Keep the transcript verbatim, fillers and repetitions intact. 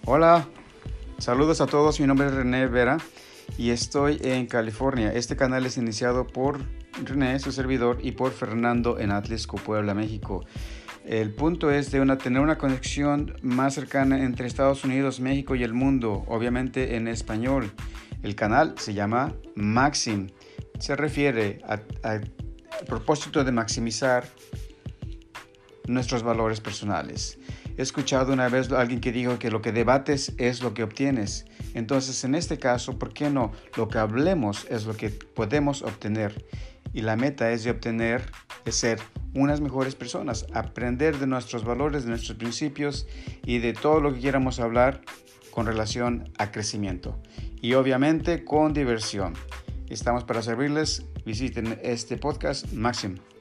Hola, saludos a todos, mi nombre es René Vera y estoy en California. Este canal es iniciado por René, su servidor, y por Fernando en Atlisco, Puebla, México. El punto es de una, tener una conexión más cercana entre Estados Unidos, México y el mundo, obviamente en español. El canal se llama Maxim. Se refiere a, a, a propósito de maximizar nuestros valores personales. He escuchado una vez a alguien que dijo que lo que debates es lo que obtienes. Entonces, en este caso, ¿por qué no? Lo que hablemos es lo que podemos obtener. Y la meta es de obtener, es ser unas mejores personas, aprender de nuestros valores, de nuestros principios y de todo lo que quieramos hablar con relación a crecimiento. Y obviamente con diversión. Estamos para servirles. Visiten este podcast Maxim.